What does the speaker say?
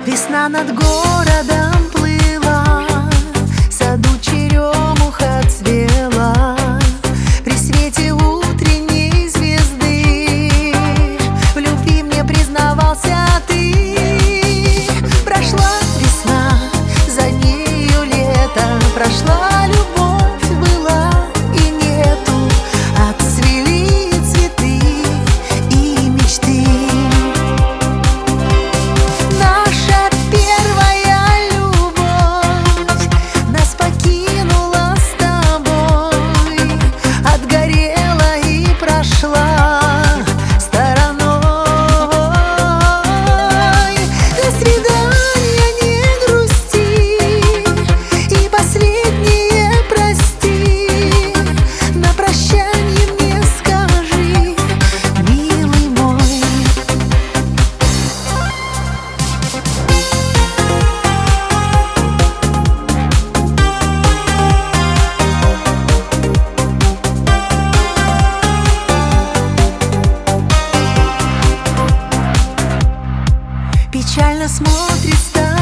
Весна над городом плыла, в саду черемуха цвела. При свете утренней звезды в любви мне признавался ты. Прошла весна, за нею лето, прошла любовь, была и нету. Отцвели цветы и мечты. Наша первая любовь нас покинула с тобой, отгорела и прошла стороной. До свидания, не грусти, и последнее прости. На прощанье мне скажи, милый мой. Печально смотрит старик.